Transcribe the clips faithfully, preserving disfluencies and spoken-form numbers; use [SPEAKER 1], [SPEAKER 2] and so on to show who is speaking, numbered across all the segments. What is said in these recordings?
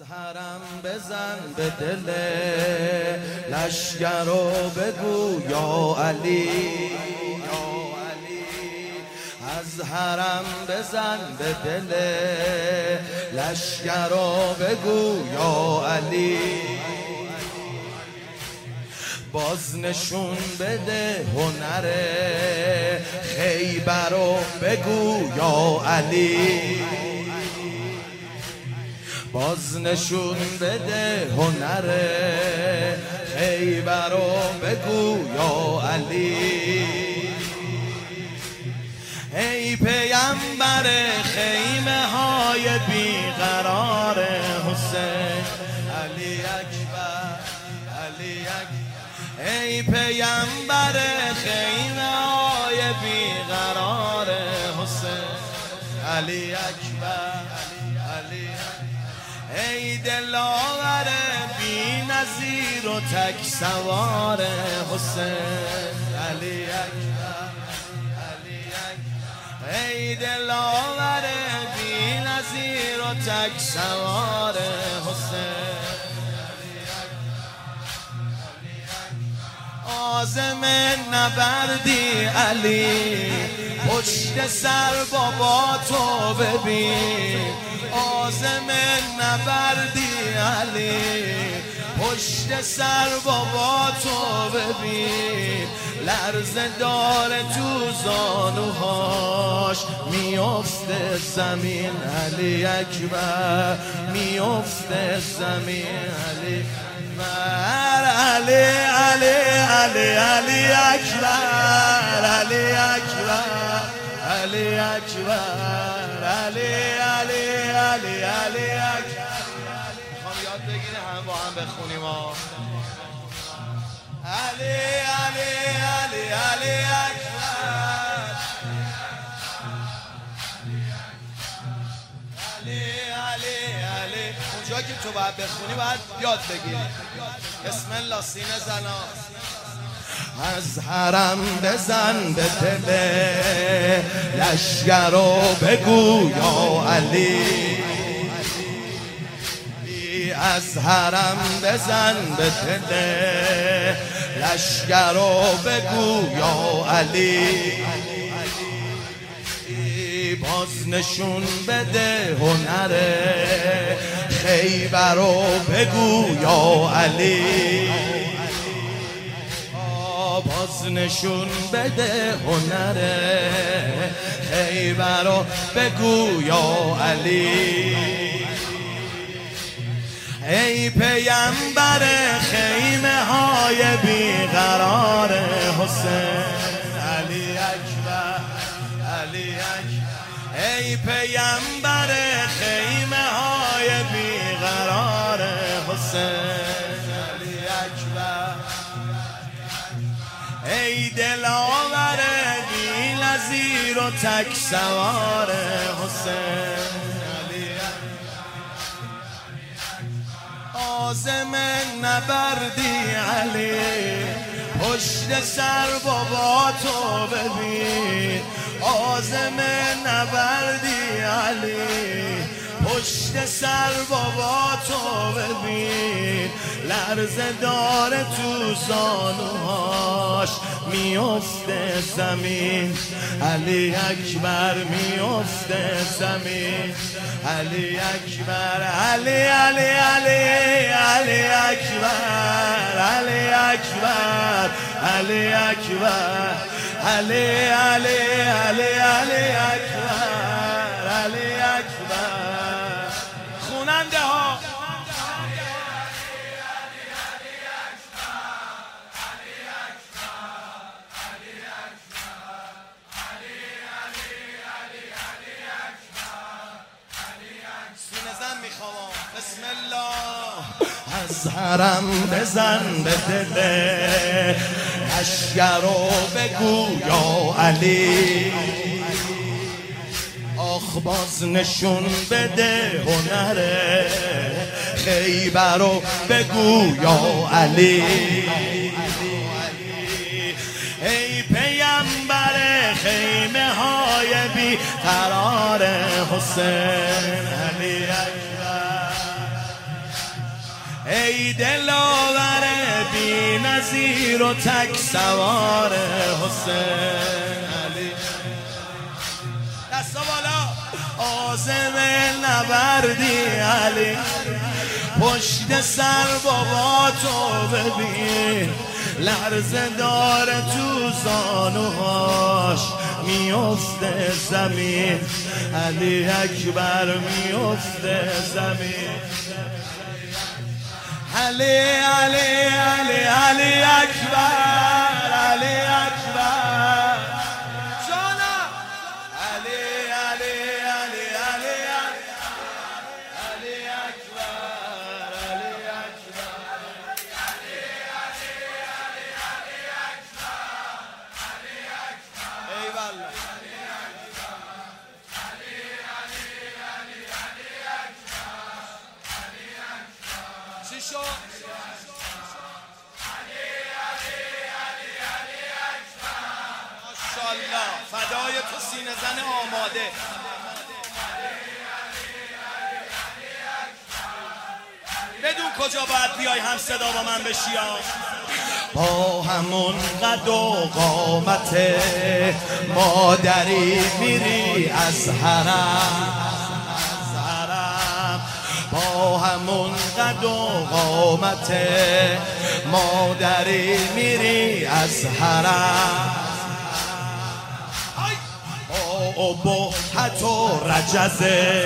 [SPEAKER 1] حرم بزن به دل لشگر و بگو یا علی، از حرم بزن به دل لشگر و بگو یا علی، باز نشون بده هنر خیبر و بگو یا علی، باز نشون بده هنر خیبر و بگو یا علی. ای پیامبر خیمه های بیقرار حسین، علی اکبر علی اکبر، ای پیامبر خیمه های بیقرار حسین، علی اکبر علی اکبر، ای دلاور بی نظیر و تک سوار حسین، علی اکبر علی اکبر، ای دلاور بی نظیر و تک سوار حسین، عازم نبردی علی، پشت سر بابا تو ببین، عازم نبردی علی، پشت سر بابا تو ببین، لرزه داره تو زانوهاش میفته زمین، علی اکبر میفته زمین، علی علی علی علی علی اکبر علی اکبر علی اکبر علی علی علی علی اکبر. میخوام یاد بگیریم هم با هم بخونیم ها. علی علی علی علی اکبر علی علی علی. اونجا که تو باید بخونی باید یاد بگیری. بسم الله سینه زنا. از حرم بزن به دل لشگر و بگو یا علی، از حرم بزن به دل لشگر و بگو یا علی، باز نشون بده هنر خیبر و بگو یا علی، باز نشون بده هنر خیبر و بگو یا علی. ای پیامبر خیمه های بیقرار حسین، علی اکبر علی اکبر، ای پیامبر خیمه های بیقرار حسین، علی اکبر، ای دلاور بی نظیر و تک سوار حسین، عازم نبردی علی، پشت سر بابا تو ببین، عازم نبردی علی، پشت سر بابا تو ببین، لرزه داره تو زانوهاش میفته زمین، علی اکبر میفته زمین، علی اکبر علی علی علی علی اکبر علی اکبر علی اکبر علی علی علی علی اکبر علی اکبر. خوننده ها بسم الله. از حرم بزن به دل لشگر و بگو یا علی، آخ باز نشون بده هنر خیبر و بگو یا علی، ای پیامبر خیمه های بی قرار حسین، علی اکبر ای دلاور بی نظیر و تک سوار حسین علی. دستا بالا. عازم نبردی علی، پشت سر بابا تو ببین، لرزه داره تو زانوهاش، میفته زمین. علی اکبر میفته زمین. علی علی علی علی اکبر، علی اکبر جانا. علی علی علی علی علی اکبر، علی اکبر. ای والله. چی شد؟ ماشاءالله فدای تو سینه زن آماده. بدون کجا باید بیای هم صدا با من بشی ها. با همون قد و قامت مادری میری از حرم، با همون قد و قامت مادری میری از حرم، با ابهت و رجز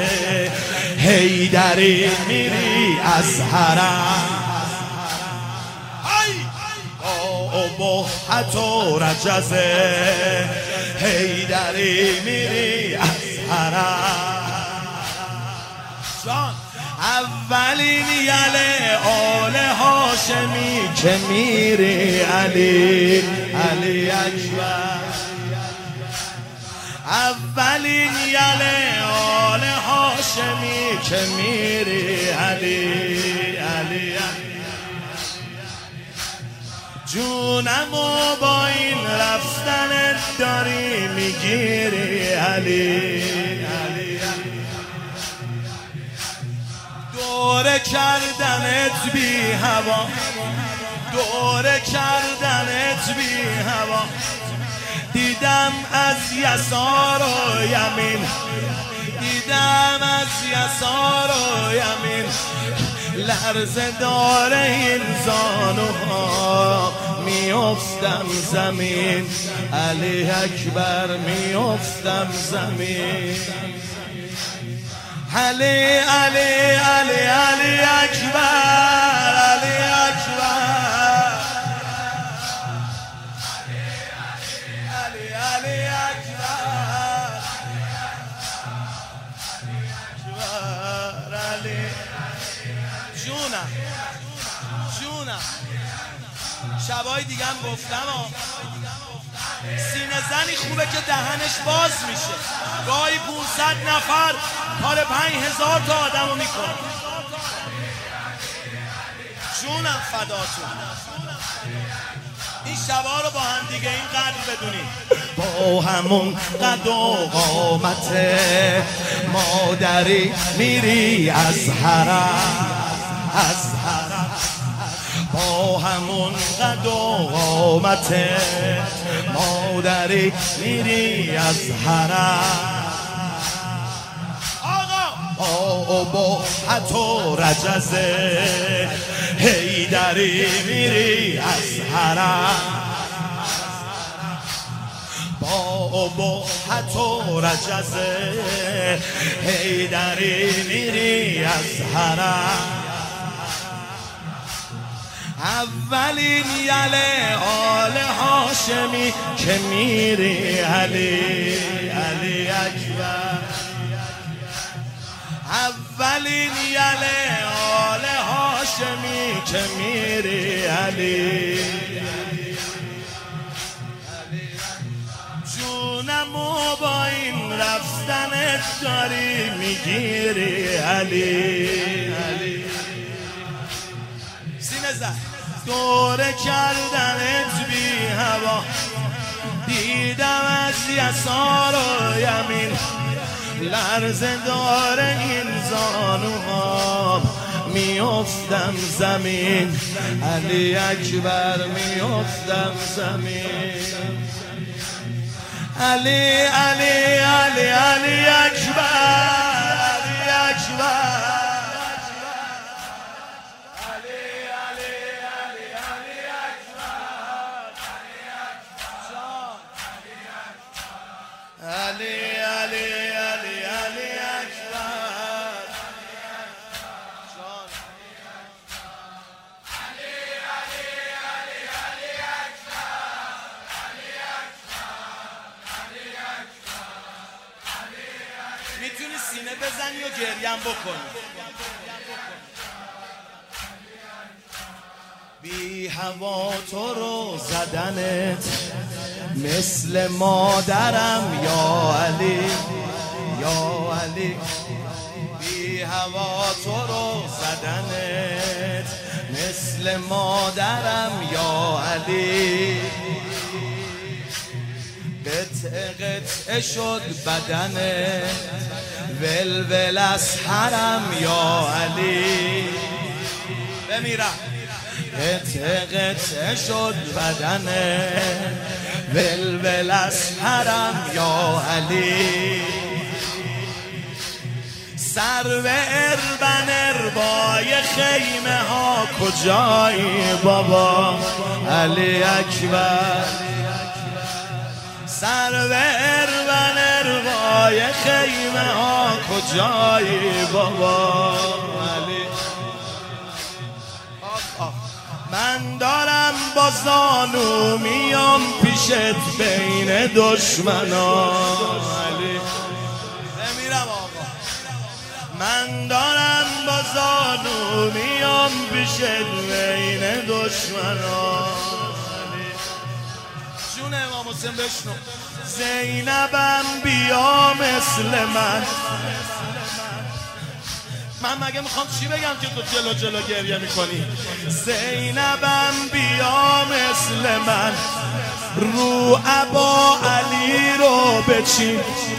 [SPEAKER 1] حیدری میری از حرم، با ابهت و رجز حیدری میری از حرم. جان اولین یله آل هاشمی که میری علی، علی اکبر. اولین یله آل هاشمی که میری علی، علی جونمو با این رفتن داری میگیری علی، علی دوره کردنت بی هوا، دوره کردنت بی هوا. دیدم از یسار و یمین، دیدم از یسار و یمین، لرزه داره این زانوها، میافتم زمین. علی اکبر میافتم زمین. علی علی علی علی اکبر، علی اکبر. علی علی اکبر، علی جونم جونم. شبای دیگه هم گفتم ها، سینه زنی خوبه که دهنش باز میشه، گاهی پونصد نفر کار پنج هزار تا آدم رو میکنه. جونم فداتون. این شبا رو با هم دیگه این قدر بدونیم، با همون قد و قامت مادری میری از حرم، از حرم. با همون قد و قامت مادری میری از حرم، آقا با ابهت و رجز حیدری میری از حرم، با ابهت و رجز حیدری میری از حرم. اولین یله آل هاشمی که میری علی، علی اکبر. اولین یله آل هاشمی که میری علی، جونمو با این رفتنت داری میگیری علی، علی سینه زن. دوره کردنت بی هوا، دیدم از یسار و یمین، لرزه داره این زانوها، میافتم زمین، علی اکبر میافتم زمین. علی علی علی علی اکبر، علی اکبر، علی علی علی علی اکبر، علی علی علی علی اکبر. میتونی سینه بزنی و گریم بکنی. بی هوا تو رو زدنت مثل مادرم یا علی، یا علی. بی هوا تو رو زدنت مثل مادرم یا علی. قطعه قطعه شد بدنت ولول از حرم یا علی. بمیرم. قطعه قطعه شد بدنت ولول از حرم یا علی. سر به اربن اربای خیمه ها کجایی بابا علی اکبر. سر به اربن اربای خیمه ها کجایی بابا علی. من دارم با زانو میام پیشت بین دشمنا علی. بمیرم آقا. من دارم با زانو میام پیشت بین دشمنا. جون امام حسین بشنو. زینبم بیا مثل من. من مگه میخوام چی بگم که تو جلو جلو گریه میکنی؟ زینبم بیا مثل من، رو ابا علی رو بچین.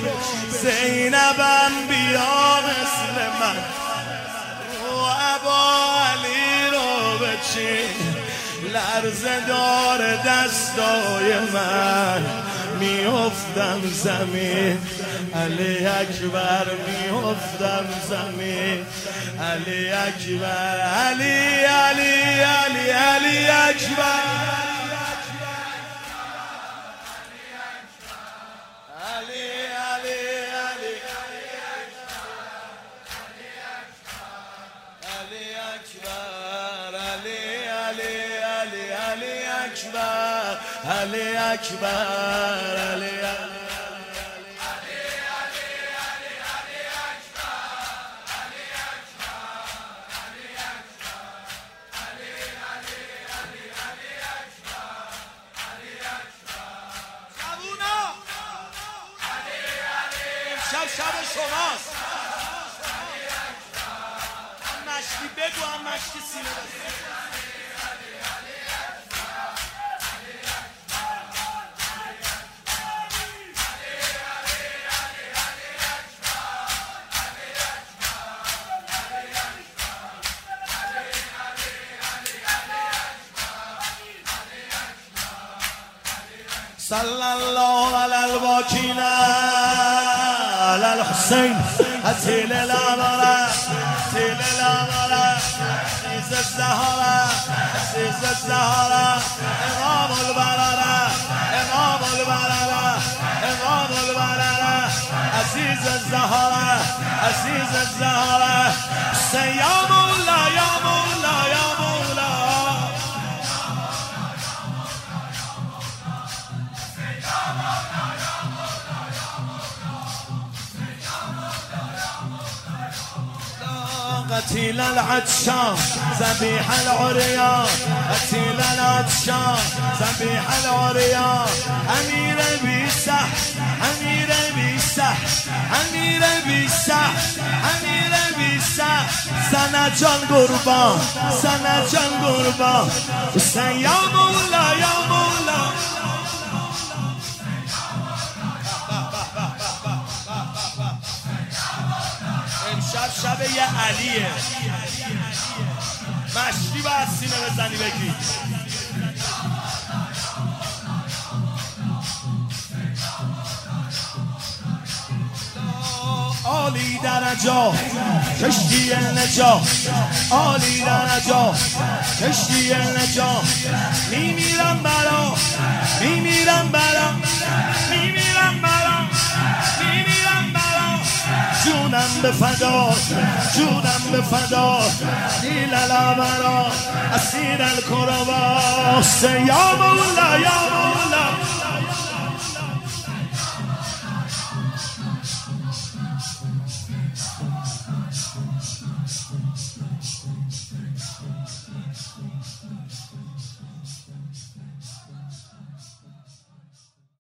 [SPEAKER 1] زینبم بیا مثل من، رو ابا علی رو بچین. لرزه دار دستای من میافتم زمین، علی اکبر میافتم زمین، علی اکبر، علی علی علی علی اکبر، علی علی علی علی اکبر، علی علی علی علی اکبر، علی اکبر، علی شب شب شماست. هم مشتی بگو، هم مشتی سینه بزن. صلی الله علی الباکین علی الحسین عتیل الاماره عتیل الاماره عزیز الزهره عزیز الزهره امام البرره امام البرره امام البرره عزیز الزهره عزیز الزهره یا مولا یا مولا یا مولا قتيل العطشان ذبيح العريان قتيل العطشان ذبيح العريان امير بيسح امير بيسح امير بيسح امير بيسح سنة جان قربان سنة جان قربان حسين يا مولا يا مولا امشب شب یه علیه. مشتی باید سینه بزنی بگی عالی درجا کشتی نجات عالی درجا کشتی نجات میمیرم برا میمیرم برا میمیرم برا میمیرم برا جونم به فدا جونم به فدا دیللا برا اسیر الکرباس یا مولا یا مولا